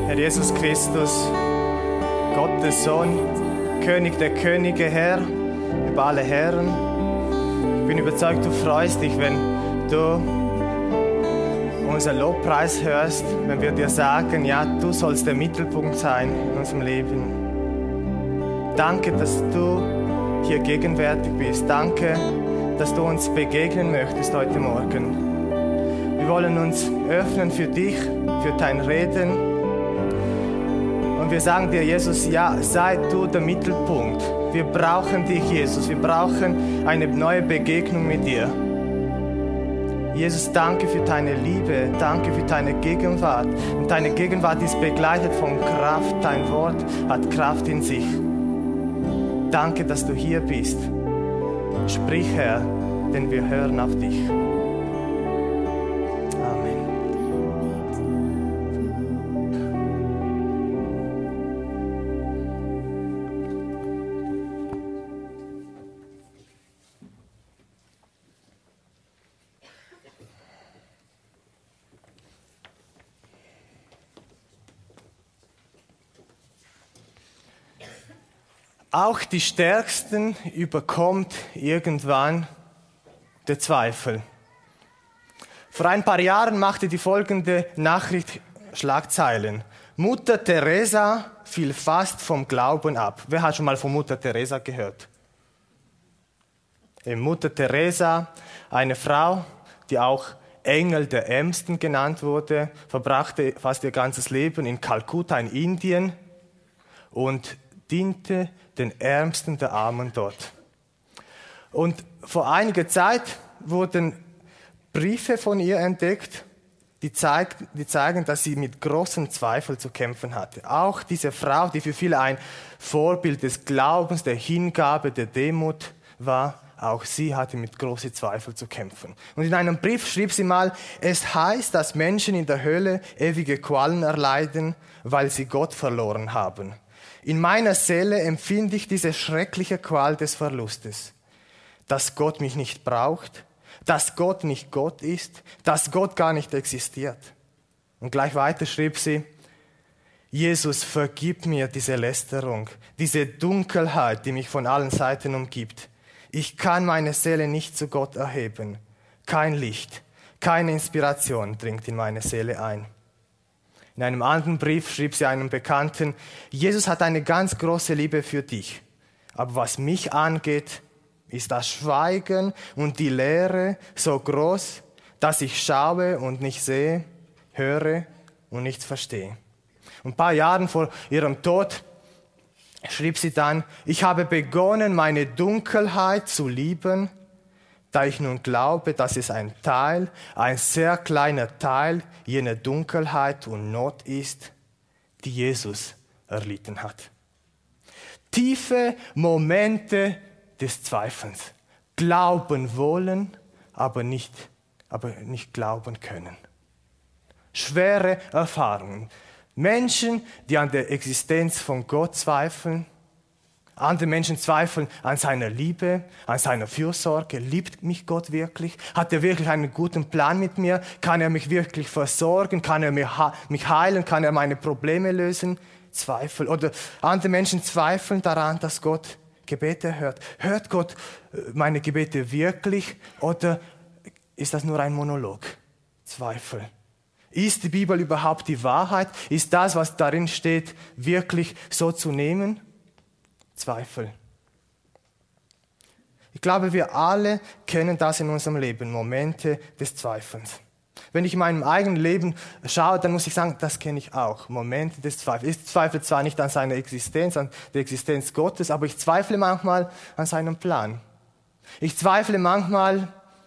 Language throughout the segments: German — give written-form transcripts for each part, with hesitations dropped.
Herr Jesus Christus, Gottes Sohn, König der Könige, Herr, über alle Herren. Ich bin überzeugt, du freust dich, wenn du unser Lobpreis hörst, wenn wir dir sagen, ja, du sollst der Mittelpunkt sein in unserem Leben. Danke, dass du hier gegenwärtig bist. Danke, dass du uns begegnen möchtest heute Morgen. Wir wollen uns öffnen für dich, für dein Reden. Und wir sagen dir, Jesus, ja, sei du der Mittelpunkt. Wir brauchen dich, Jesus. Wir brauchen eine neue Begegnung mit dir. Jesus, danke für deine Liebe. Danke für deine Gegenwart. Und deine Gegenwart ist begleitet von Kraft. Dein Wort hat Kraft in sich. Danke, dass du hier bist. Sprich, Herr, denn wir hören auf dich. Auch die Stärksten überkommt irgendwann der Zweifel. Vor ein paar Jahren machte die folgende Nachricht Schlagzeilen. Mutter Teresa fiel fast vom Glauben ab. Wer hat schon mal von Mutter Teresa gehört? Mutter Teresa, eine Frau, die auch Engel der Ärmsten genannt wurde, verbrachte fast ihr ganzes Leben in Kalkutta in Indien und diente den Ärmsten der Armen dort. Und vor einiger Zeit wurden Briefe von ihr entdeckt, die zeigen, dass sie mit großen Zweifeln zu kämpfen hatte. Auch diese Frau, die für viele ein Vorbild des Glaubens, der Hingabe, der Demut war, auch sie hatte mit großen Zweifeln zu kämpfen. Und in einem Brief schrieb sie mal, es heißt, dass Menschen in der Hölle ewige Qualen erleiden, weil sie Gott verloren haben. In meiner Seele empfinde ich diese schreckliche Qual des Verlustes, dass Gott mich nicht braucht, dass Gott nicht Gott ist, dass Gott gar nicht existiert. Und gleich weiter schrieb sie, Jesus, vergib mir diese Lästerung, diese Dunkelheit, die mich von allen Seiten umgibt. Ich kann meine Seele nicht zu Gott erheben. Kein Licht, keine Inspiration dringt in meine Seele ein. In einem anderen Brief schrieb sie einem Bekannten, Jesus hat eine ganz große Liebe für dich. Aber was mich angeht, ist das Schweigen und die Leere so groß, dass ich schaue und nicht sehe, höre und nichts verstehe. Und ein paar Jahre vor ihrem Tod schrieb sie dann, ich habe begonnen, meine Dunkelheit zu lieben, da ich nun glaube, dass es ein sehr kleiner Teil jener Dunkelheit und Not ist, die Jesus erlitten hat. Tiefe Momente des Zweifelns. Glauben wollen, aber nicht glauben können. Schwere Erfahrungen. Menschen, die an der Existenz von Gott zweifeln. Andere Menschen zweifeln an seiner Liebe, an seiner Fürsorge. Liebt mich Gott wirklich? Hat er wirklich einen guten Plan mit mir? Kann er mich wirklich versorgen? Kann er mich heilen? Kann er meine Probleme lösen? Zweifel. Oder andere Menschen zweifeln daran, dass Gott Gebete hört. Hört Gott meine Gebete wirklich? Oder ist das nur ein Monolog? Zweifel. Ist die Bibel überhaupt die Wahrheit? Ist das, was darin steht, wirklich so zu nehmen? Zweifel. Ich glaube, wir alle kennen das in unserem Leben, Momente des Zweifelns. Wenn ich in meinem eigenen Leben schaue, dann muss ich sagen, das kenne ich auch, Momente des Zweifels. Ich zweifle zwar nicht an seiner Existenz, an der Existenz Gottes, aber ich zweifle manchmal an seinem Plan. Ich zweifle manchmal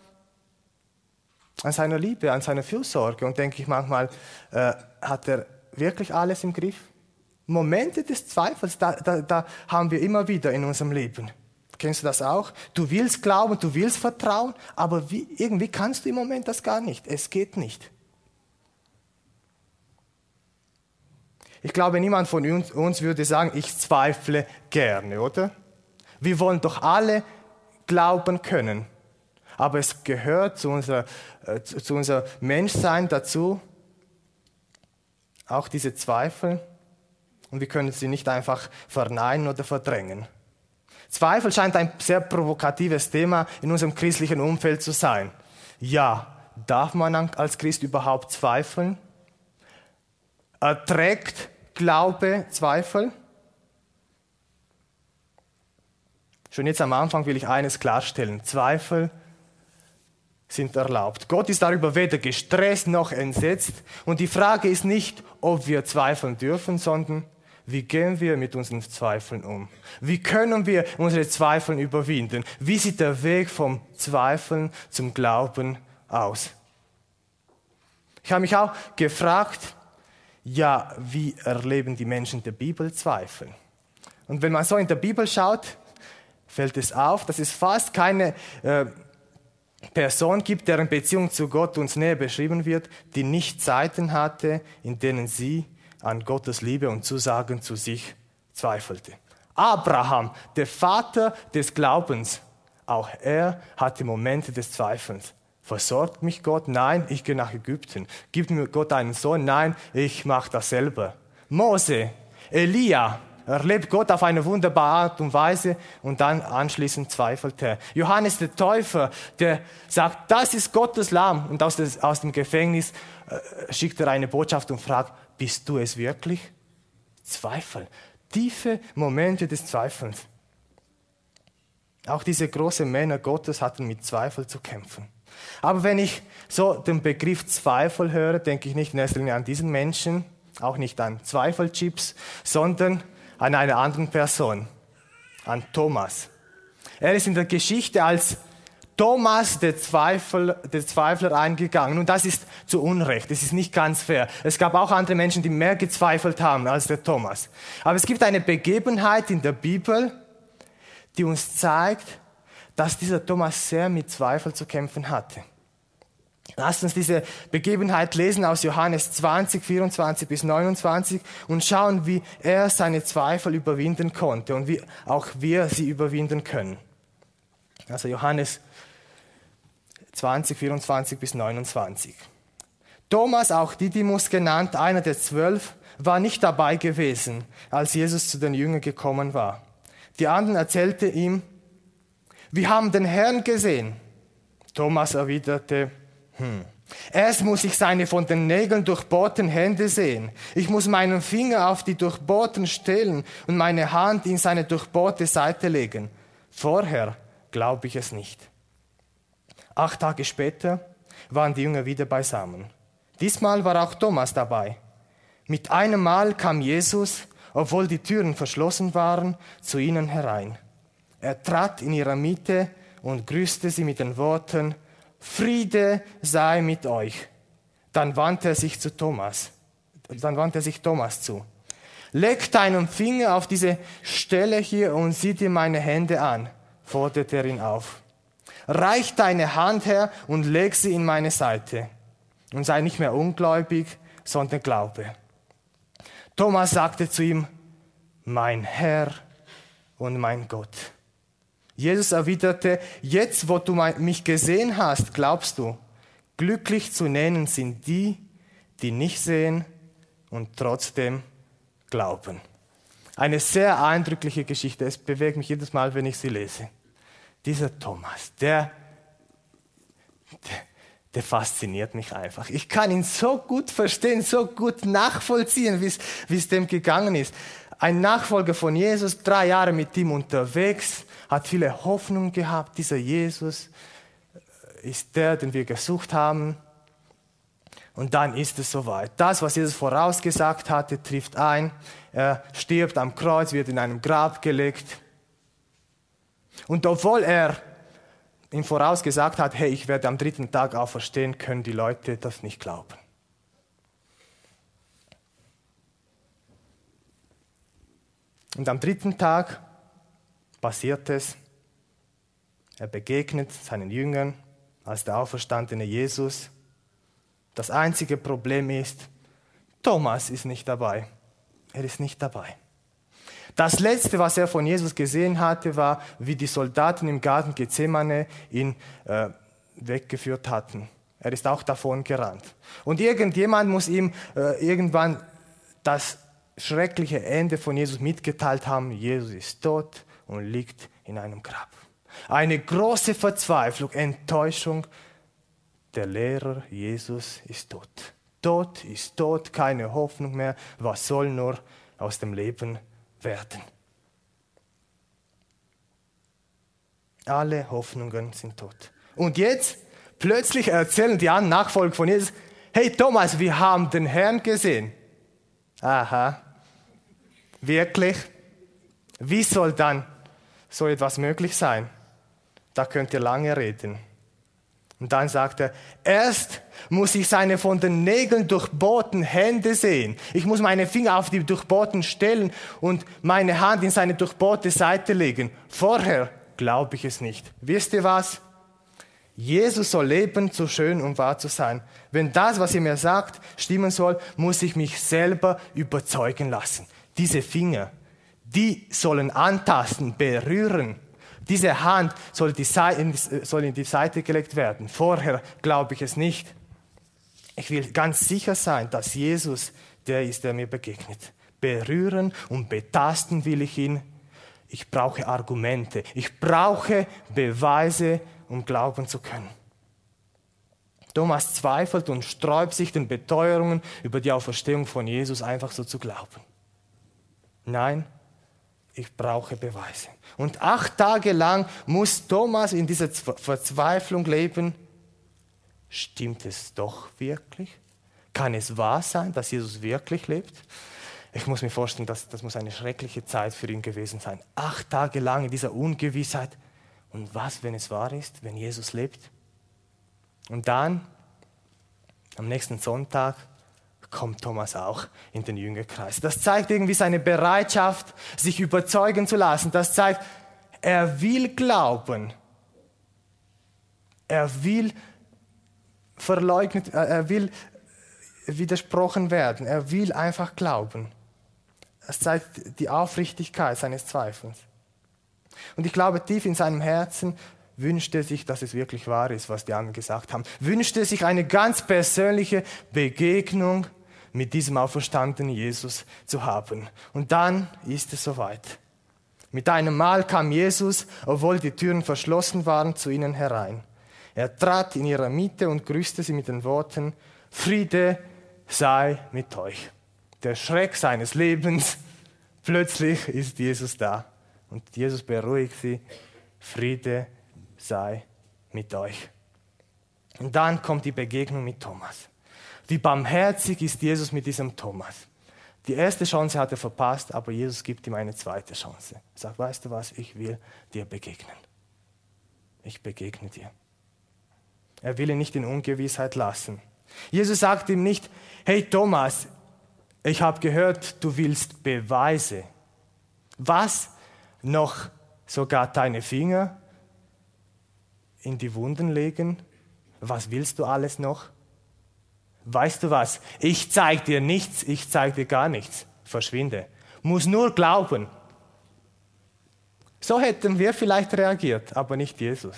an seiner Liebe, an seiner Fürsorge und denke ich manchmal, hat er wirklich alles im Griff? Momente des Zweifels, da haben wir immer wieder in unserem Leben. Kennst du das auch? Du willst glauben, du willst vertrauen, aber irgendwie kannst du im Moment das gar nicht. Es geht nicht. Ich glaube, niemand von uns würde sagen, ich zweifle gerne, oder? Wir wollen doch alle glauben können. Aber es gehört zu unser Menschsein dazu, auch diese Zweifel, und wir können sie nicht einfach verneinen oder verdrängen. Zweifel scheint ein sehr provokatives Thema in unserem christlichen Umfeld zu sein. Ja, darf man als Christ überhaupt zweifeln? Erträgt Glaube Zweifel? Schon jetzt am Anfang will ich eines klarstellen. Zweifel sind erlaubt. Gott ist darüber weder gestresst noch entsetzt. Und die Frage ist nicht, ob wir zweifeln dürfen, sondern wie gehen wir mit unseren Zweifeln um? Wie können wir unsere Zweifel überwinden? Wie sieht der Weg vom Zweifeln zum Glauben aus? Ich habe mich auch gefragt, ja, wie erleben die Menschen der Bibel Zweifel? Und wenn man so in der Bibel schaut, fällt es auf, dass es fast keine Person gibt, deren Beziehung zu Gott uns näher beschrieben wird, die nicht Zeiten hatte, in denen sie an Gottes Liebe und Zusagen zu sich zweifelte. Abraham, der Vater des Glaubens, auch er hatte Momente des Zweifelns. Versorgt mich Gott? Nein, ich gehe nach Ägypten. Gibt mir Gott einen Sohn? Nein, ich mache das selber. Mose, Elia, erlebt Gott auf eine wunderbare Art und Weise und dann anschließend zweifelt er. Johannes der Täufer, der sagt, das ist Gottes Lamm, und aus dem Gefängnis schickt er eine Botschaft und fragt, bist du es wirklich? Zweifel, tiefe Momente des Zweifelns. Auch diese großen Männer Gottes hatten mit Zweifel zu kämpfen. Aber wenn ich so den Begriff Zweifel höre, denke ich nicht in erster Linie an diesen Menschen, auch nicht an Zweifelchips, sondern an einer anderen Person, an Thomas. Er ist in der Geschichte als Thomas, der Zweifler, eingegangen. Und das ist zu Unrecht, das ist nicht ganz fair. Es gab auch andere Menschen, die mehr gezweifelt haben als der Thomas. Aber es gibt eine Begebenheit in der Bibel, die uns zeigt, dass dieser Thomas sehr mit Zweifel zu kämpfen hatte. Lasst uns diese Begebenheit lesen aus Johannes 20, 24 bis 29 und schauen, wie er seine Zweifel überwinden konnte und wie auch wir sie überwinden können. Also Johannes 20, 24 bis 29. Thomas, auch Didymus genannt, einer der 12, war nicht dabei gewesen, als Jesus zu den Jüngern gekommen war. Die anderen erzählten ihm, wir haben den Herrn gesehen. Thomas erwiderte, erst muss ich seine von den Nägeln durchbohrten Hände sehen. Ich muss meinen Finger auf die durchbohrten Stellen und meine Hand in seine durchbohrte Seite legen. Vorher glaube ich es nicht. 8 Tage später waren die Jünger wieder beisammen. Diesmal war auch Thomas dabei. Mit einem Mal kam Jesus, obwohl die Türen verschlossen waren, zu ihnen herein. Er trat in ihrer Mitte und grüßte sie mit den Worten, Friede sei mit euch. Dann wandte er sich Thomas zu. Leg deinen Finger auf diese Stelle hier und sieh dir meine Hände an, forderte er ihn auf. Reich deine Hand her und leg sie in meine Seite. Und sei nicht mehr ungläubig, sondern glaube. Thomas sagte zu ihm, mein Herr und mein Gott. Jesus erwiderte, jetzt, wo du mich gesehen hast, glaubst du. Glücklich zu nennen sind die, die nicht sehen und trotzdem glauben. Eine sehr eindrückliche Geschichte. Es bewegt mich jedes Mal, wenn ich sie lese. Dieser Thomas, der fasziniert mich einfach. Ich kann ihn so gut verstehen, so gut nachvollziehen, wie es dem gegangen ist. Ein Nachfolger von Jesus, 3 Jahre mit ihm unterwegs, hat viele Hoffnung gehabt. Dieser Jesus ist der, den wir gesucht haben. Und dann ist es soweit. Das, was Jesus vorausgesagt hatte, trifft ein. Er stirbt am Kreuz, wird in einem Grab gelegt. Und obwohl er ihm vorausgesagt hat, hey, ich werde am 3. Tag auferstehen, können die Leute das nicht glauben. Und am 3. Tag passiert es. Er begegnet seinen Jüngern als der auferstandene Jesus. Das einzige Problem ist, Thomas ist nicht dabei. Er ist nicht dabei. Das Letzte, was er von Jesus gesehen hatte, war, wie die Soldaten im Garten Gethsemane ihn weggeführt hatten. Er ist auch davon gerannt. Und irgendjemand muss ihm irgendwann das schreckliche Ende von Jesus mitgeteilt haben. Jesus ist tot und liegt in einem Grab. Eine große Verzweiflung, Enttäuschung. Der Lehrer Jesus ist tot. Tot ist tot, keine Hoffnung mehr. Was soll nur aus dem Leben werden? Alle Hoffnungen sind tot. Und jetzt plötzlich erzählen die anderen Nachfolger von Jesus, hey Thomas, wir haben den Herrn gesehen. Aha, wirklich? Wie soll dann so etwas möglich sein? Da könnt ihr lange reden. Und dann sagt er, erst muss ich seine von den Nägeln durchbohrten Hände sehen. Ich muss meine Finger auf die durchbohrten Stellen und meine Hand in seine durchbohrte Seite legen. Vorher glaube ich es nicht. Wisst ihr was? Jesus soll leben, so schön und wahr zu sein. Wenn das, was ihr mir sagt, stimmen soll, muss ich mich selber überzeugen lassen. Diese Finger, die sollen antasten, berühren. Diese Hand soll in die Seite gelegt werden. Vorher glaube ich es nicht. Ich will ganz sicher sein, dass Jesus der ist, der mir begegnet. Berühren und betasten will ich ihn. Ich brauche Argumente. Ich brauche Beweise, um glauben zu können. Thomas zweifelt und sträubt sich den Beteuerungen über die Auferstehung von Jesus einfach so zu glauben. Nein, ich brauche Beweise. Und 8 Tage lang muss Thomas in dieser Verzweiflung leben. Stimmt es doch wirklich? Kann es wahr sein, dass Jesus wirklich lebt? Ich muss mir vorstellen, das muss eine schreckliche Zeit für ihn gewesen sein. 8 Tage lang in dieser Ungewissheit. Und was, wenn es wahr ist, wenn Jesus lebt? Und dann, am nächsten Sonntag, kommt Thomas auch in den Jüngerkreis. Das zeigt irgendwie seine Bereitschaft, sich überzeugen zu lassen. Das zeigt, er will glauben. Er will verleugnet, er will widersprochen werden. Er will einfach glauben. Das zeigt die Aufrichtigkeit seines Zweifels. Und ich glaube, tief in seinem Herzen wünscht er sich, dass es wirklich wahr ist, was die anderen gesagt haben. Wünscht er sich eine ganz persönliche Begegnung mit diesem auferstandenen Jesus zu haben. Und dann ist es soweit. Mit einem Mal kam Jesus, obwohl die Türen verschlossen waren, zu ihnen herein. Er trat in ihrer Mitte und grüßte sie mit den Worten, Friede sei mit euch. Der Schreck seines Lebens, plötzlich ist Jesus da. Und Jesus beruhigt sie, Friede sei mit euch. Und dann kommt die Begegnung mit Thomas. Wie barmherzig ist Jesus mit diesem Thomas. Die erste Chance hat er verpasst, aber Jesus gibt ihm eine zweite Chance. Er sagt, weißt du was, ich will dir begegnen. Ich begegne dir. Er will ihn nicht in Ungewissheit lassen. Jesus sagt ihm nicht, hey Thomas, ich habe gehört, du willst Beweise. Was? Noch sogar deine Finger in die Wunden legen? Was willst du alles noch? Weißt du was? Ich zeige dir nichts, ich zeige dir gar nichts. Verschwinde. Muss nur glauben. So hätten wir vielleicht reagiert, aber nicht Jesus.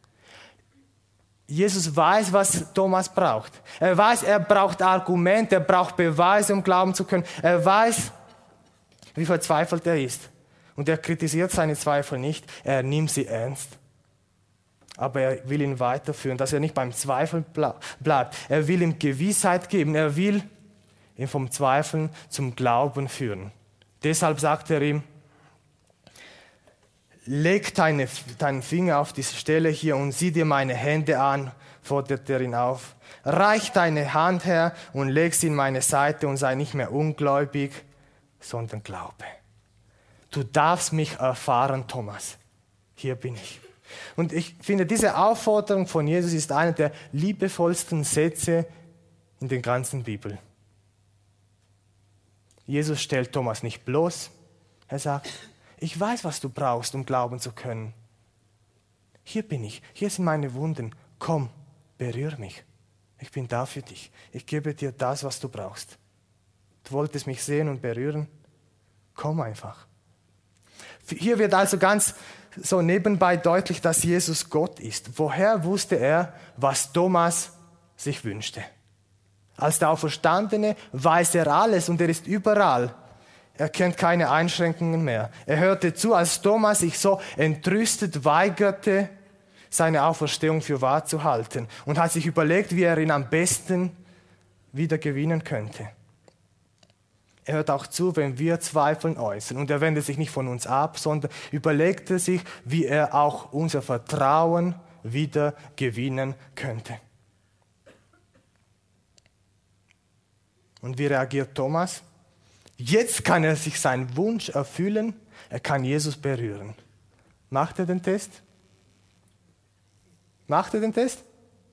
Jesus weiß, was Thomas braucht. Er weiß, er braucht Argumente, er braucht Beweise, um glauben zu können. Er weiß, wie verzweifelt er ist. Und er kritisiert seine Zweifel nicht, er nimmt sie ernst. Aber er will ihn weiterführen, dass er nicht beim Zweifeln bleibt. Er will ihm Gewissheit geben, er will ihn vom Zweifeln zum Glauben führen. Deshalb sagt er ihm, leg deinen Finger auf diese Stelle hier und sieh dir meine Hände an, fordert er ihn auf. Reich deine Hand her und leg sie in meine Seite und sei nicht mehr ungläubig, sondern glaube. Du darfst mich erfahren, Thomas. Hier bin ich. Und ich finde, diese Aufforderung von Jesus ist einer der liebevollsten Sätze in der ganzen Bibel. Jesus stellt Thomas nicht bloß. Er sagt, ich weiß, was du brauchst, um glauben zu können. Hier bin ich, hier sind meine Wunden. Komm, berühr mich. Ich bin da für dich. Ich gebe dir das, was du brauchst. Du wolltest mich sehen und berühren? Komm einfach. Hier wird also ganz so nebenbei deutlich, dass Jesus Gott ist. Woher wusste er, was Thomas sich wünschte? Als der Auferstandene weiß er alles und er ist überall. Er kennt keine Einschränkungen mehr. Er hörte zu, als Thomas sich so entrüstet weigerte, seine Auferstehung für wahr zu halten und hat sich überlegt, wie er ihn am besten wieder gewinnen könnte. Er hört auch zu, wenn wir Zweifeln äußern. Und er wendet sich nicht von uns ab, sondern überlegte sich, wie er auch unser Vertrauen wieder gewinnen könnte. Und wie reagiert Thomas? Jetzt kann er sich seinen Wunsch erfüllen, er kann Jesus berühren. Macht er den Test? Macht er den Test?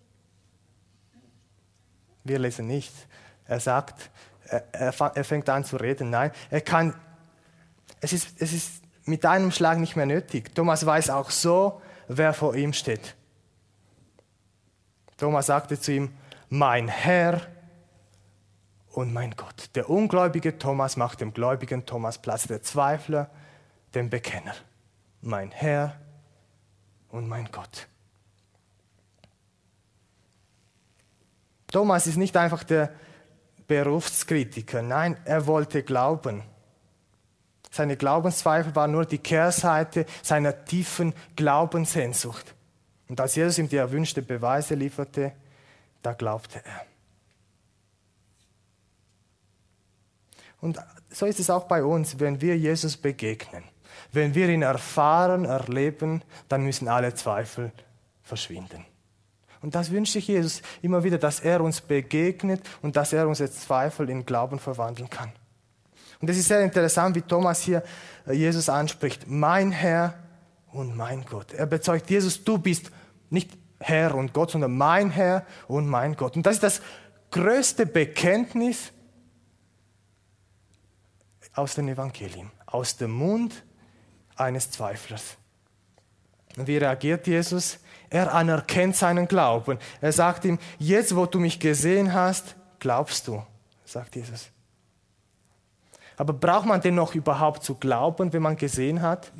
Wir lesen nicht. Er sagt, er fängt an zu reden. Nein, er kann, es ist mit einem Schlag nicht mehr nötig. Thomas weiß auch so, wer vor ihm steht. Thomas sagte zu ihm, mein Herr und mein Gott. Der ungläubige Thomas macht dem gläubigen Thomas Platz, der Zweifler, dem Bekenner. Mein Herr und mein Gott. Thomas ist nicht einfach der Berufskritiker, nein, er wollte glauben. Seine Glaubenszweifel waren nur die Kehrseite seiner tiefen Glaubenssehnsucht. Und als Jesus ihm die erwünschten Beweise lieferte, da glaubte er. Und so ist es auch bei uns, wenn wir Jesus begegnen. Wenn wir ihn erfahren, erleben, dann müssen alle Zweifel verschwinden. Und das wünscht sich Jesus immer wieder, dass er uns begegnet und dass er unsere Zweifel in Glauben verwandeln kann. Und es ist sehr interessant, wie Thomas hier Jesus anspricht. Mein Herr und mein Gott. Er bezeugt, Jesus, du bist nicht Herr und Gott, sondern mein Herr und mein Gott. Und das ist das größte Bekenntnis aus den Evangelien, aus dem Mund eines Zweiflers. Und wie reagiert Jesus? Er anerkennt seinen Glauben. Er sagt ihm, jetzt wo du mich gesehen hast, glaubst du, sagt Jesus. Aber braucht man denn noch überhaupt zu glauben, wenn man gesehen hat?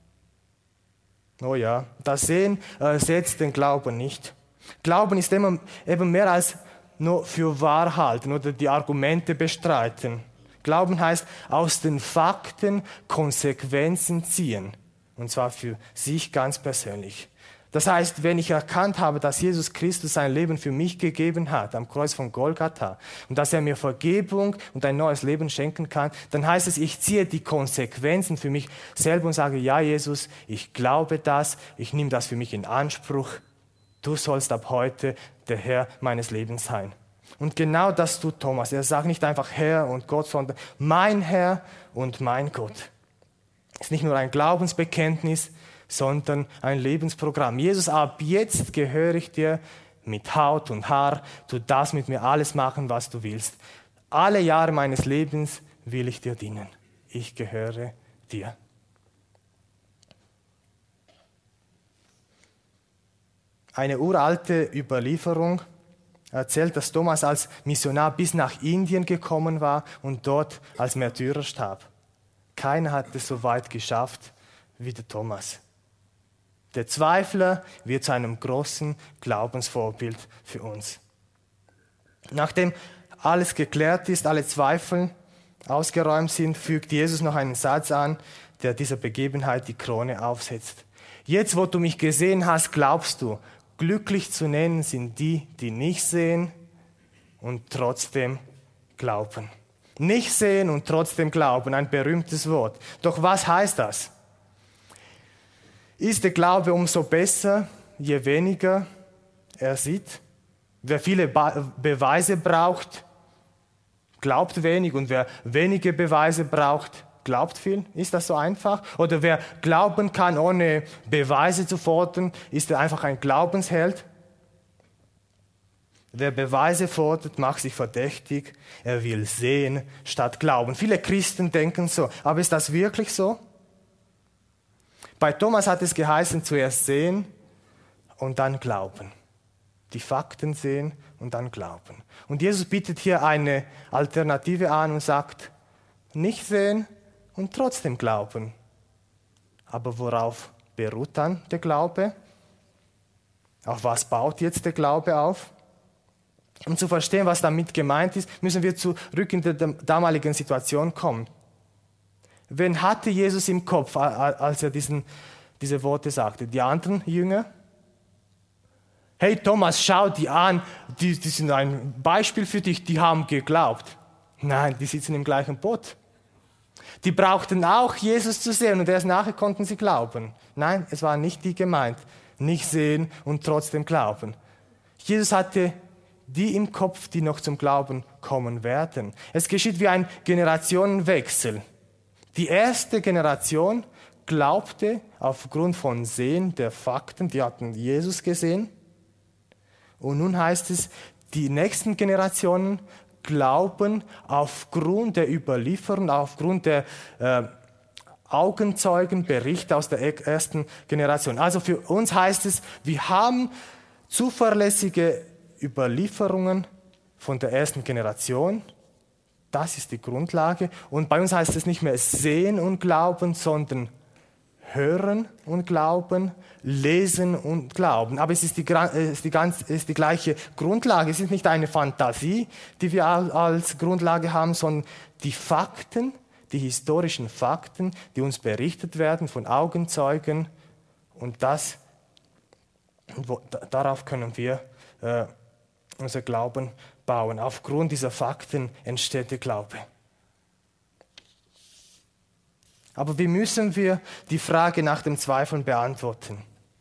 Oh ja, das Sehen ersetzt den Glauben nicht. Glauben ist eben mehr als nur für wahr halten oder die Argumente bestreiten. Glauben heißt, aus den Fakten Konsequenzen ziehen. Und zwar für sich ganz persönlich. Das heißt, wenn ich erkannt habe, dass Jesus Christus sein Leben für mich gegeben hat, am Kreuz von Golgatha, und dass er mir Vergebung und ein neues Leben schenken kann, dann heißt es, ich ziehe die Konsequenzen für mich selber und sage, ja Jesus, ich glaube das, ich nehme das für mich in Anspruch, du sollst ab heute der Herr meines Lebens sein. Und genau das tut Thomas. Er sagt nicht einfach Herr und Gott, sondern mein Herr und mein Gott. Es ist nicht nur ein Glaubensbekenntnis, sondern ein Lebensprogramm. Jesus, ab jetzt gehöre ich dir mit Haut und Haar. Du darfst mit mir alles machen, was du willst. Alle Jahre meines Lebens will ich dir dienen. Ich gehöre dir. Eine uralte Überlieferung erzählt, dass Thomas als Missionar bis nach Indien gekommen war und dort als Märtyrer starb. Keiner hat es so weit geschafft wie der Thomas. Der Zweifler wird zu einem großen Glaubensvorbild für uns. Nachdem alles geklärt ist, alle Zweifel ausgeräumt sind, fügt Jesus noch einen Satz an, der dieser Begebenheit die Krone aufsetzt. Jetzt, wo du mich gesehen hast, glaubst du. Glücklich zu nennen sind die, die nicht sehen und trotzdem glauben. Nicht sehen und trotzdem glauben, ein berühmtes Wort. Doch was heißt das? Ist der Glaube umso besser, je weniger er sieht? Wer viele Beweise braucht, glaubt wenig, und wer wenige Beweise braucht, glaubt viel. Ist das so einfach? Oder wer glauben kann, ohne Beweise zu fordern, ist er einfach ein Glaubensheld? Wer Beweise fordert, macht sich verdächtig. Er will sehen statt glauben. Viele Christen denken so. Aber ist das wirklich so? Bei Thomas hat es geheißen, zuerst sehen und dann glauben. Die Fakten sehen und dann glauben. Und Jesus bietet hier eine Alternative an und sagt, nicht sehen und trotzdem glauben. Aber worauf beruht dann der Glaube? Auf was baut jetzt der Glaube auf? Um zu verstehen, was damit gemeint ist, müssen wir zurück in die damalige Situation kommen. Wen hatte Jesus im Kopf, als er diese Worte sagte? Die anderen Jünger? Hey Thomas, schau die an, die sind ein Beispiel für dich, die haben geglaubt. Nein, die sitzen im gleichen Boot. Die brauchten auch Jesus zu sehen und erst nachher konnten sie glauben. Nein, es waren nicht die gemeint. Nicht sehen und trotzdem glauben. Jesus hatte die im Kopf, die noch zum Glauben kommen werden. Es geschieht wie ein Generationenwechsel. Die erste Generation glaubte aufgrund von Sehen der Fakten, die hatten Jesus gesehen. Und nun heißt es, die nächsten Generationen glauben aufgrund der Überlieferung, aufgrund der Augenzeugenberichte aus der ersten Generation. Also für uns heißt es, wir haben zuverlässige Überlieferungen von der ersten Generation. Das ist die Grundlage. Und bei uns heißt es nicht mehr sehen und glauben, sondern hören und glauben, lesen und glauben. Aber es ist die gleiche Grundlage. Es ist nicht eine Fantasie, die wir als Grundlage haben, sondern die Fakten, die historischen Fakten, die uns berichtet werden von Augenzeugen. Und darauf können wir unser Glauben bauen. Aufgrund dieser Fakten entsteht der Glaube. Aber wie müssen wir die Frage nach dem Zweifeln beantworten?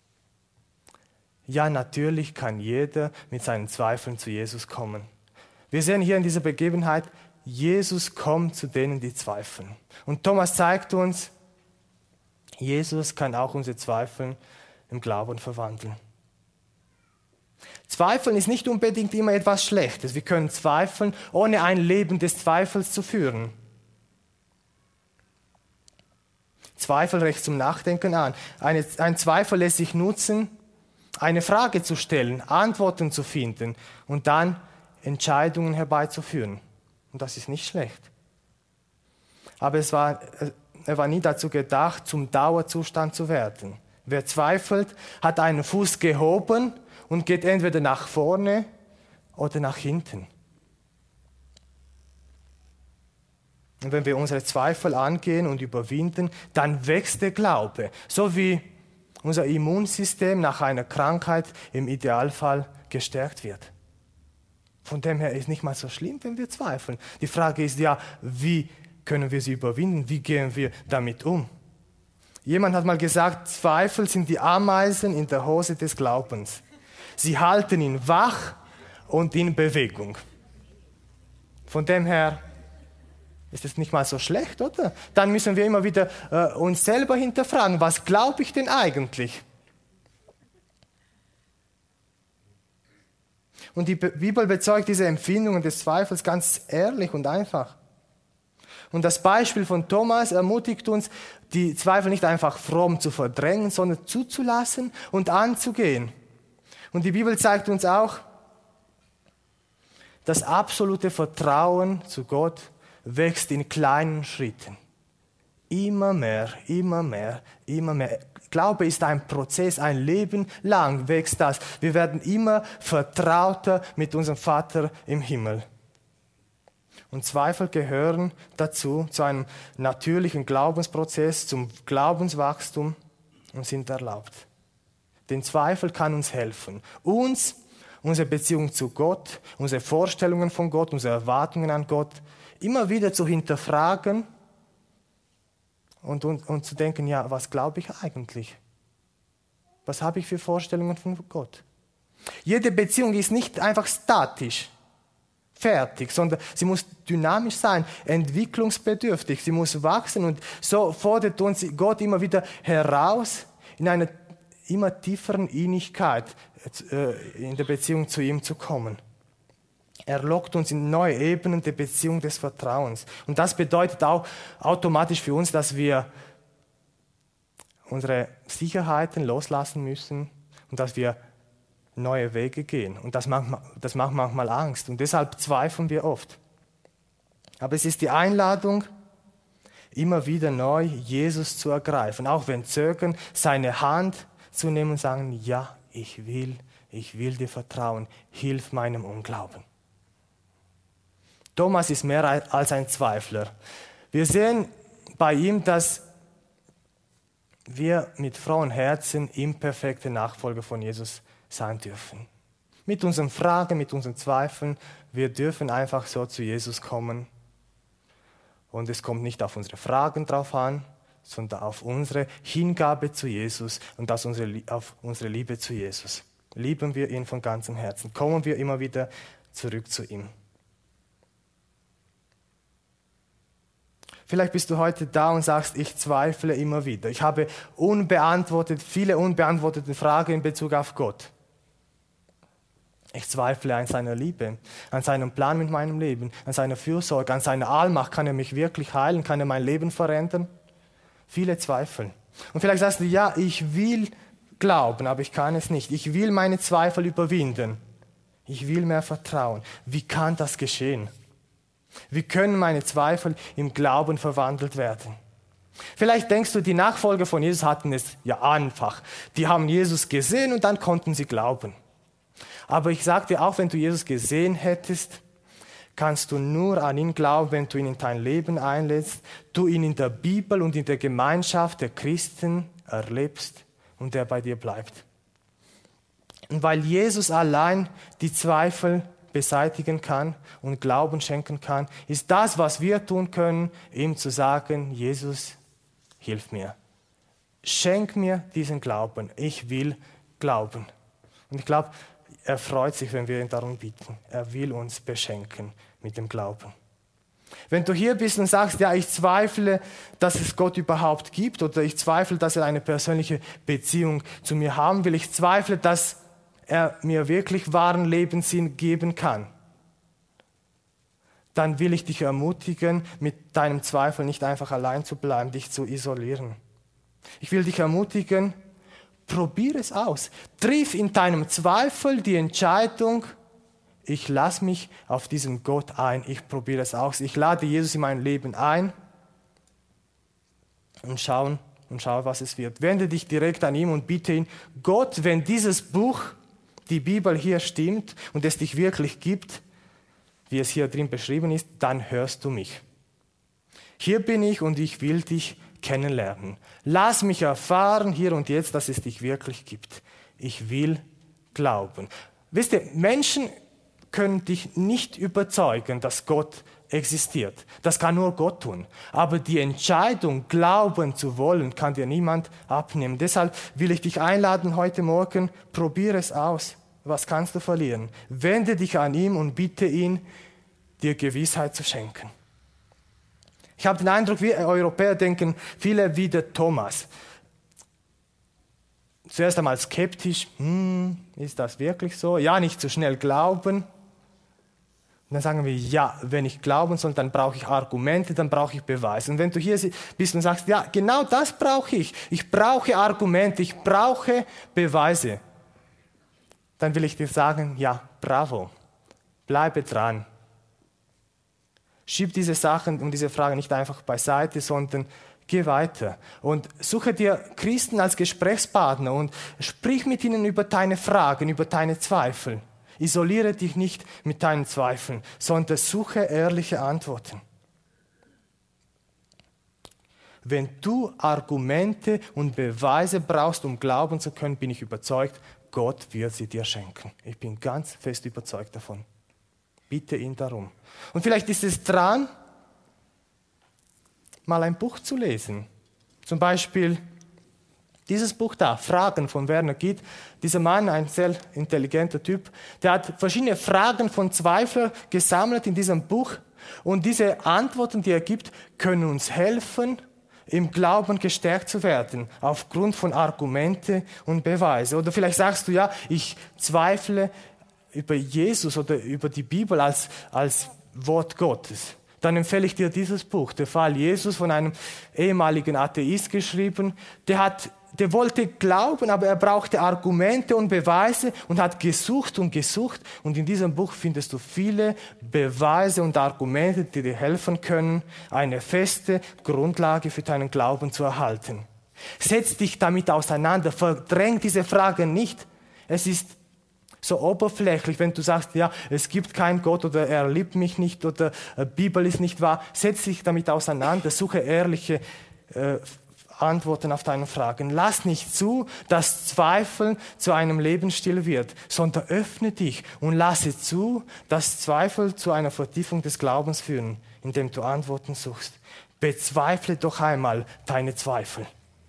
Ja, natürlich kann jeder mit seinen Zweifeln zu Jesus kommen. Wir sehen hier in dieser Begebenheit, Jesus kommt zu denen, die zweifeln. Und Thomas zeigt uns, Jesus kann auch unsere Zweifel im Glauben verwandeln. Zweifeln ist nicht unbedingt immer etwas Schlechtes. Wir können zweifeln, ohne ein Leben des Zweifels zu führen. Zweifel regt zum Nachdenken an. Ein Zweifel lässt sich nutzen, eine Frage zu stellen, Antworten zu finden und dann Entscheidungen herbeizuführen. Und das ist nicht schlecht. Aber er war nie dazu gedacht, zum Dauerzustand zu werden. Wer zweifelt, hat einen Fuß gehoben und geht entweder nach vorne oder nach hinten. Und wenn wir unsere Zweifel angehen und überwinden, dann wächst der Glaube. So wie unser Immunsystem nach einer Krankheit im Idealfall gestärkt wird. Von dem her ist nicht mal so schlimm, wenn wir zweifeln. Die Frage ist ja, wie können wir sie überwinden? Wie gehen wir damit um? Jemand hat mal gesagt, Zweifel sind die Ameisen in der Hose des Glaubens. Sie halten ihn wach und in Bewegung. Von dem her ist es nicht mal so schlecht, oder? Dann müssen wir immer wieder uns selber hinterfragen, was glaube ich denn eigentlich? Und die Bibel bezeugt diese Empfindungen des Zweifels ganz ehrlich und einfach. Und das Beispiel von Thomas ermutigt uns, die Zweifel nicht einfach fromm zu verdrängen, sondern zuzulassen und anzugehen. Und die Bibel zeigt uns auch, das absolute Vertrauen zu Gott wächst in kleinen Schritten. Immer mehr, immer mehr, immer mehr. Glaube ist ein Prozess, ein Leben lang wächst das. Wir werden immer vertrauter mit unserem Vater im Himmel. Und Zweifel gehören dazu, zu einem natürlichen Glaubensprozess, zum Glaubenswachstum und sind erlaubt. Denn Zweifel kann uns helfen. Uns, unsere Beziehung zu Gott, unsere Vorstellungen von Gott, unsere Erwartungen an Gott, immer wieder zu hinterfragen und zu denken, ja, was glaube ich eigentlich? Was habe ich für Vorstellungen von Gott? Jede Beziehung ist nicht einfach statisch, fertig, sondern sie muss dynamisch sein, entwicklungsbedürftig, sie muss wachsen und so fordert uns Gott immer wieder heraus in eine immer tieferen Innigkeit in der Beziehung zu ihm zu kommen. Er lockt uns in neue Ebenen der Beziehung des Vertrauens. Und das bedeutet auch automatisch für uns, dass wir unsere Sicherheiten loslassen müssen und dass wir neue Wege gehen. Und das macht manchmal Angst. Und deshalb zweifeln wir oft. Aber es ist die Einladung, immer wieder neu Jesus zu ergreifen. Auch wenn Zögern, seine Hand zu nehmen und sagen, ja, ich will ich will dir vertrauen, hilf meinem Unglauben. Thomas ist mehr als ein Zweifler. Wir sehen bei ihm, dass wir mit frohen Herzen imperfekte Nachfolger von Jesus sein dürfen. Mit unseren Fragen, mit unseren Zweifeln, wir dürfen einfach so zu Jesus kommen. Und es kommt nicht auf unsere Fragen drauf an, sondern auf unsere Hingabe zu Jesus und auf unsere Liebe zu Jesus. Lieben wir ihn von ganzem Herzen, kommen wir immer wieder zurück zu ihm. Vielleicht bist du heute da und sagst, ich zweifle immer wieder. Ich habe viele unbeantwortete Fragen in Bezug auf Gott. Ich zweifle an seiner Liebe, an seinem Plan mit meinem Leben, an seiner Fürsorge, an seiner Allmacht. Kann er mich wirklich heilen? Kann er mein Leben verändern? Viele Zweifel. Und vielleicht sagst du, ja, ich will glauben, aber ich kann es nicht. Ich will meine Zweifel überwinden. Ich will mehr vertrauen. Wie kann das geschehen? Wie können meine Zweifel im Glauben verwandelt werden? Vielleicht denkst du, die Nachfolger von Jesus hatten es ja einfach. Die haben Jesus gesehen und dann konnten sie glauben. Aber ich sage dir, auch wenn du Jesus gesehen hättest, kannst du nur an ihn glauben, wenn du ihn in dein Leben einlädst, du ihn in der Bibel und in der Gemeinschaft der Christen erlebst und er bei dir bleibt. Und weil Jesus allein die Zweifel beseitigen kann und Glauben schenken kann, ist das, was wir tun können, ihm zu sagen, Jesus, hilf mir. Schenk mir diesen Glauben. Ich will glauben. Und ich glaube, er freut sich, wenn wir ihn darum bitten. Er will uns beschenken mit dem Glauben. Wenn du hier bist und sagst, ja, ich zweifle, dass es Gott überhaupt gibt, oder ich zweifle, dass er eine persönliche Beziehung zu mir haben will, ich zweifle, dass er mir wirklich wahren Lebenssinn geben kann, dann will ich dich ermutigen, mit deinem Zweifel nicht einfach allein zu bleiben, dich zu isolieren. Ich will dich ermutigen, probier es aus. Triff in deinem Zweifel die Entscheidung, ich lasse mich auf diesen Gott ein, ich probiere es aus. Ich lade Jesus in mein Leben ein und schau, was es wird. Wende dich direkt an ihn und bitte ihn, Gott, wenn dieses Buch, die Bibel hier stimmt und es dich wirklich gibt, wie es hier drin beschrieben ist, dann hörst du mich. Hier bin ich und ich will dich kennenlernen. Lass mich erfahren hier und jetzt, dass es dich wirklich gibt. Ich will glauben. Wisst ihr, Menschen können dich nicht überzeugen, dass Gott existiert. Das kann nur Gott tun. Aber die Entscheidung, glauben zu wollen, kann dir niemand abnehmen. Deshalb will ich dich einladen heute Morgen, probiere es aus. Was kannst du verlieren? Wende dich an ihn und bitte ihn, dir Gewissheit zu schenken. Ich habe den Eindruck, wir Europäer denken viele wie der Thomas. Zuerst einmal skeptisch, ist das wirklich so? Ja, nicht so schnell glauben. Und dann sagen wir, ja, wenn ich glauben soll, dann brauche ich Argumente, dann brauche ich Beweise. Und wenn du hier bist und sagst, ja, genau das brauche ich. Ich brauche Argumente, ich brauche Beweise. Dann will ich dir sagen, ja, bravo, bleibe dran. Schieb diese Sachen und diese Fragen nicht einfach beiseite, sondern geh weiter. Und suche dir Christen als Gesprächspartner und sprich mit ihnen über deine Fragen, über deine Zweifel. Isoliere dich nicht mit deinen Zweifeln, sondern suche ehrliche Antworten. Wenn du Argumente und Beweise brauchst, um glauben zu können, bin ich überzeugt, Gott wird sie dir schenken. Ich bin ganz fest überzeugt davon. Bitte ihn darum. Und vielleicht ist es dran, mal ein Buch zu lesen. Zum Beispiel dieses Buch da, Fragen von Werner Gitt. Dieser Mann, ein sehr intelligenter Typ, der hat verschiedene Fragen von Zweiflern gesammelt in diesem Buch. Und diese Antworten, die er gibt, können uns helfen, im Glauben gestärkt zu werden, aufgrund von Argumente und Beweise. Oder vielleicht sagst du, ja, ich zweifle über Jesus oder über die Bibel als Wort Gottes. Dann empfehle ich dir dieses Buch, der Fall Jesus, von einem ehemaligen Atheist geschrieben. Der wollte glauben, aber er brauchte Argumente und Beweise und hat gesucht und gesucht. Und in diesem Buch findest du viele Beweise und Argumente, die dir helfen können, eine feste Grundlage für deinen Glauben zu erhalten. Setz dich damit auseinander, verdräng diese Fragen nicht. Es ist So oberflächlich, wenn du sagst, ja, es gibt keinen Gott oder er liebt mich nicht oder Bibel ist nicht wahr. Setz dich damit auseinander, suche ehrliche Antworten auf deine Fragen. Lass nicht zu, dass Zweifel zu einem Lebensstil wird, sondern öffne dich und lasse zu, dass Zweifel zu einer Vertiefung des Glaubens führen, indem du Antworten suchst. Bezweifle doch einmal deine Zweifel.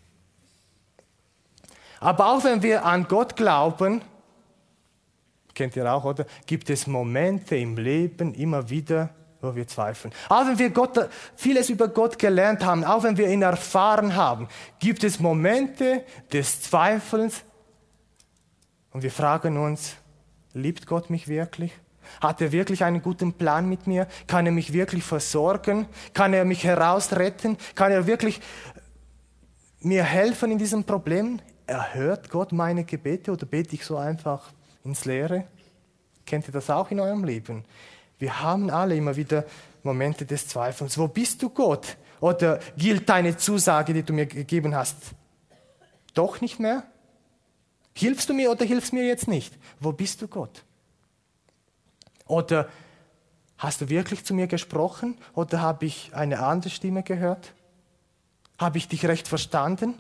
Aber auch wenn wir an Gott glauben, kennt ihr auch, oder? Gibt es Momente im Leben immer wieder, wo wir zweifeln. Auch wenn wir vieles über Gott gelernt haben, auch wenn wir ihn erfahren haben, gibt es Momente des Zweifelns und wir fragen uns, liebt Gott mich wirklich? Hat er wirklich einen guten Plan mit mir? Kann er mich wirklich versorgen? Kann er mich herausretten? Kann er wirklich mir helfen in diesem Problem? Erhört Gott meine Gebete oder bete ich so einfach ins Leere? Kennt ihr das auch in eurem Leben? Wir haben alle immer wieder Momente des Zweifels. Wo bist du, Gott? Oder gilt deine Zusage, die du mir gegeben hast, doch nicht mehr? Hilfst du mir oder hilfst du mir jetzt nicht? Wo bist du, Gott? Oder hast du wirklich zu mir gesprochen? Oder habe ich eine andere Stimme gehört? Habe ich dich recht verstanden?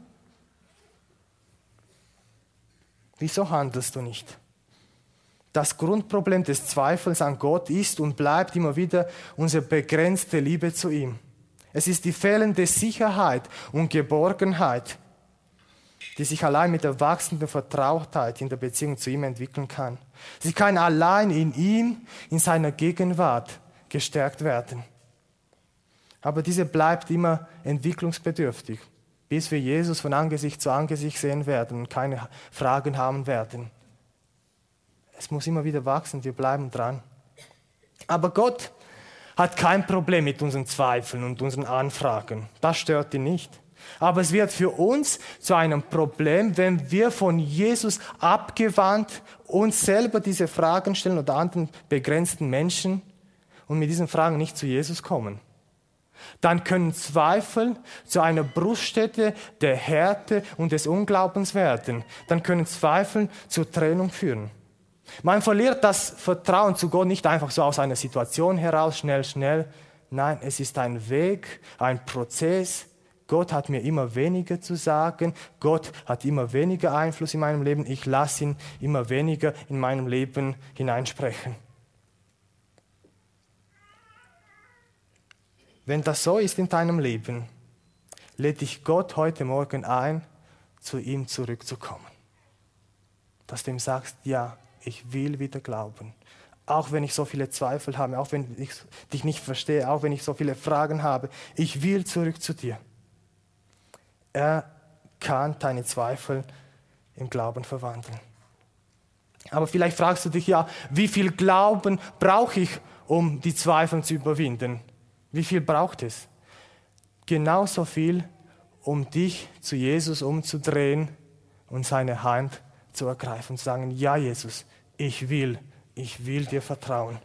Wieso handelst du nicht? Das Grundproblem des Zweifels an Gott ist und bleibt immer wieder unsere begrenzte Liebe zu ihm. Es ist die fehlende Sicherheit und Geborgenheit, die sich allein mit der wachsenden Vertrautheit in der Beziehung zu ihm entwickeln kann. Sie kann allein in ihm, in seiner Gegenwart gestärkt werden. Aber diese bleibt immer entwicklungsbedürftig, bis wir Jesus von Angesicht zu Angesicht sehen werden und keine Fragen haben werden. Es muss immer wieder wachsen, wir bleiben dran. Aber Gott hat kein Problem mit unseren Zweifeln und unseren Anfragen. Das stört ihn nicht. Aber es wird für uns zu einem Problem, wenn wir von Jesus abgewandt uns selber diese Fragen stellen oder anderen begrenzten Menschen und mit diesen Fragen nicht zu Jesus kommen. Dann können Zweifel zu einer Bruststätte der Härte und des Unglaubens werden. Dann können Zweifel zur Trennung führen. Man verliert das Vertrauen zu Gott nicht einfach so aus einer Situation heraus, schnell. Nein, es ist ein Weg, ein Prozess. Gott hat mir immer weniger zu sagen. Gott hat immer weniger Einfluss in meinem Leben. Ich lasse ihn immer weniger in meinem Leben hineinsprechen. Wenn das so ist in deinem Leben, lädt dich Gott heute Morgen ein, zu ihm zurückzukommen. Dass du ihm sagst, ja, ich will wieder glauben. Auch wenn ich so viele Zweifel habe, auch wenn ich dich nicht verstehe, auch wenn ich so viele Fragen habe, ich will zurück zu dir. Er kann deine Zweifel im Glauben verwandeln. Aber vielleicht fragst du dich ja, wie viel Glauben brauche ich, um die Zweifel zu überwinden? Wie viel braucht es? Genauso viel, um dich zu Jesus umzudrehen und seine Hand zu ergreifen und zu sagen, ja Jesus, ich will dir vertrauen.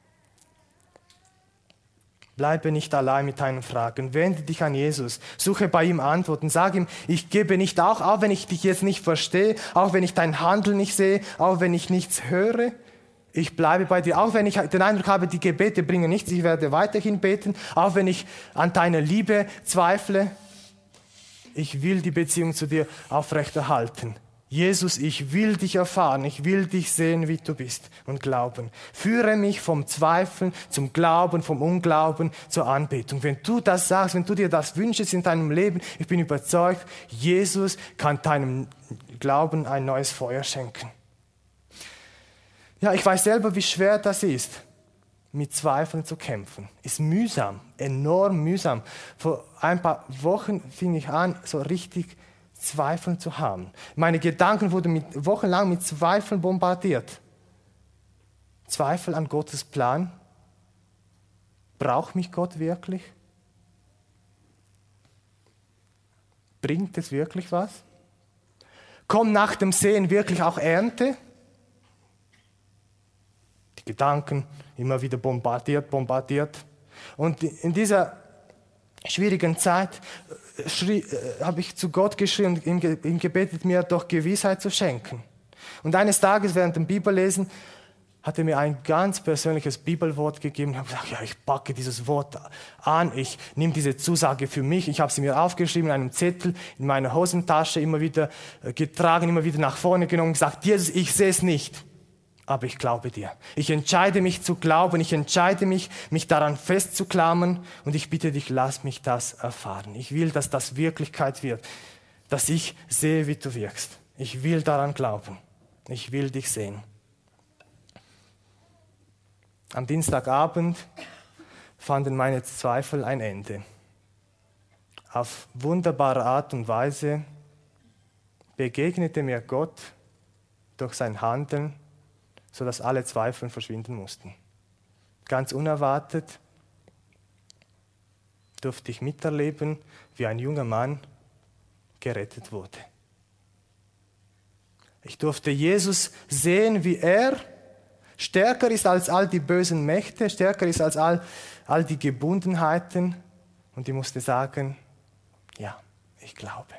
Bleibe nicht allein mit deinen Fragen, wende dich an Jesus, suche bei ihm Antworten, sag ihm, ich gebe nicht auch wenn ich dich jetzt nicht verstehe, auch wenn ich dein Handeln nicht sehe, auch wenn ich nichts höre, ich bleibe bei dir, auch wenn ich den Eindruck habe, die Gebete bringen nichts, ich werde weiterhin beten, auch wenn ich an deiner Liebe zweifle, ich will die Beziehung zu dir aufrechterhalten. Jesus, ich will dich erfahren, ich will dich sehen, wie du bist und glauben. Führe mich vom Zweifeln zum Glauben, vom Unglauben zur Anbetung. Wenn du das sagst, wenn du dir das wünschst in deinem Leben, ich bin überzeugt, Jesus kann deinem Glauben ein neues Feuer schenken. Ja, ich weiß selber, wie schwer das ist, mit Zweifeln zu kämpfen. Ist mühsam, enorm mühsam. Vor ein paar Wochen fing ich an, so richtig Zweifeln zu haben. Meine Gedanken wurden wochenlang mit Zweifeln bombardiert. Zweifel an Gottes Plan. Braucht mich Gott wirklich? Bringt es wirklich was? Kommt nach dem Sehen wirklich auch Ernte? Die Gedanken immer wieder bombardiert. Und in dieser schwierigen Zeit habe ich zu Gott geschrien und ihm gebetet, mir doch Gewissheit zu schenken. Und eines Tages während dem Bibellesen hat er mir ein ganz persönliches Bibelwort gegeben. Ich habe gesagt, ja, ich packe dieses Wort an, ich nehme diese Zusage für mich. Ich habe sie mir aufgeschrieben in einem Zettel, in meiner Hosentasche, immer wieder getragen, immer wieder nach vorne genommen und gesagt, Jesus, ich sehe es nicht, aber ich glaube dir. Ich entscheide mich zu glauben, ich entscheide mich, mich daran festzuklammern und ich bitte dich, lass mich das erfahren. Ich will, dass das Wirklichkeit wird, dass ich sehe, wie du wirkst. Ich will daran glauben. Ich will dich sehen. Am Dienstagabend fanden meine Zweifel ein Ende. Auf wunderbare Art und Weise begegnete mir Gott durch sein Handeln, sodass alle Zweifel verschwinden mussten. Ganz unerwartet durfte ich miterleben, wie ein junger Mann gerettet wurde. Ich durfte Jesus sehen, wie er stärker ist als all die bösen Mächte, stärker ist als all die Gebundenheiten. Und ich musste sagen, ja, ich glaube.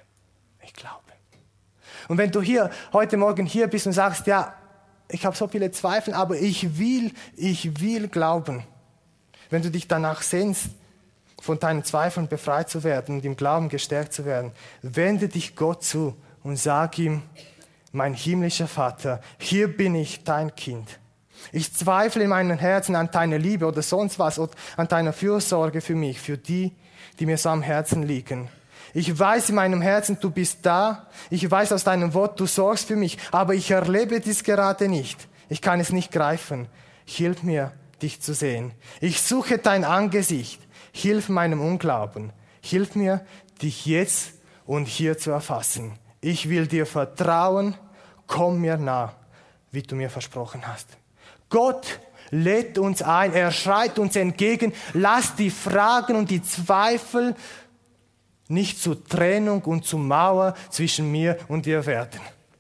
Und wenn du heute Morgen hier bist und sagst, ja, ich habe so viele Zweifel, aber ich will glauben. Wenn du dich danach sehnst, von deinen Zweifeln befreit zu werden und im Glauben gestärkt zu werden, wende dich Gott zu und sag ihm, mein himmlischer Vater, hier bin ich, dein Kind. Ich zweifle in meinem Herzen an deine Liebe oder sonst was oder an deiner Fürsorge für mich, für die mir so am Herzen liegen. Ich weiß in meinem Herzen, du bist da. Ich weiß aus deinem Wort, du sorgst für mich, aber ich erlebe dies gerade nicht. Ich kann es nicht greifen. Hilf mir, dich zu sehen. Ich suche dein Angesicht. Hilf meinem Unglauben. Hilf mir, dich jetzt und hier zu erfassen. Ich will dir vertrauen. Komm mir nah, wie du mir versprochen hast. Gott lädt uns ein, er schreit uns entgegen, lass die Fragen und die Zweifel nicht zur Trennung und zur Mauer zwischen mir und dir werden.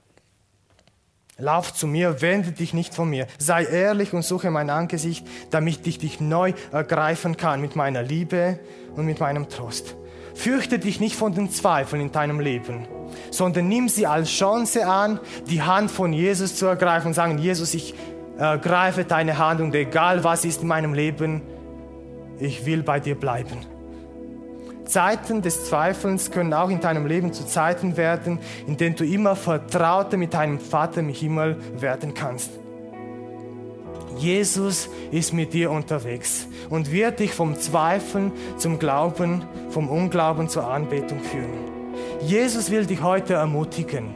Lauf zu mir, wende dich nicht von mir, sei ehrlich und suche mein Angesicht, damit ich dich neu ergreifen kann mit meiner Liebe und mit meinem Trost. Fürchte dich nicht von den Zweifeln in deinem Leben, sondern nimm sie als Chance an, die Hand von Jesus zu ergreifen und sagen, Jesus, ich ergreife deine Hand und egal was ist in meinem Leben, ich will bei dir bleiben. Zeiten des Zweifelns können auch in deinem Leben zu Zeiten werden, in denen du immer vertrauter mit deinem Vater im Himmel werden kannst. Jesus ist mit dir unterwegs und wird dich vom Zweifeln zum Glauben, vom Unglauben zur Anbetung führen. Jesus will dich heute ermutigen.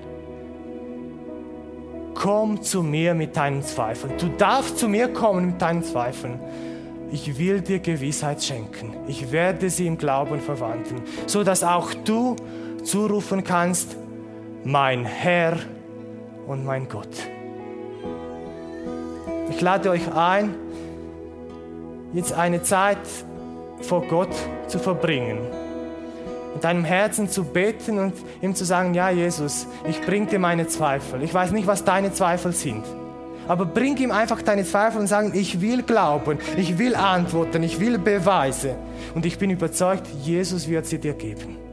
Komm zu mir mit deinen Zweifeln. Du darfst zu mir kommen mit deinen Zweifeln. Ich will dir Gewissheit schenken. Ich werde sie im Glauben verwandeln, so dass auch du zurufen kannst, mein Herr und mein Gott. Ich lade euch ein, jetzt eine Zeit vor Gott zu verbringen, in deinem Herzen zu beten und ihm zu sagen, ja Jesus, ich bringe dir meine Zweifel. Ich weiß nicht, was deine Zweifel sind. Aber bring ihm einfach deine Zweifel und sagen, ich will glauben, ich will Antworten, ich will Beweise. Und ich bin überzeugt, Jesus wird sie dir geben.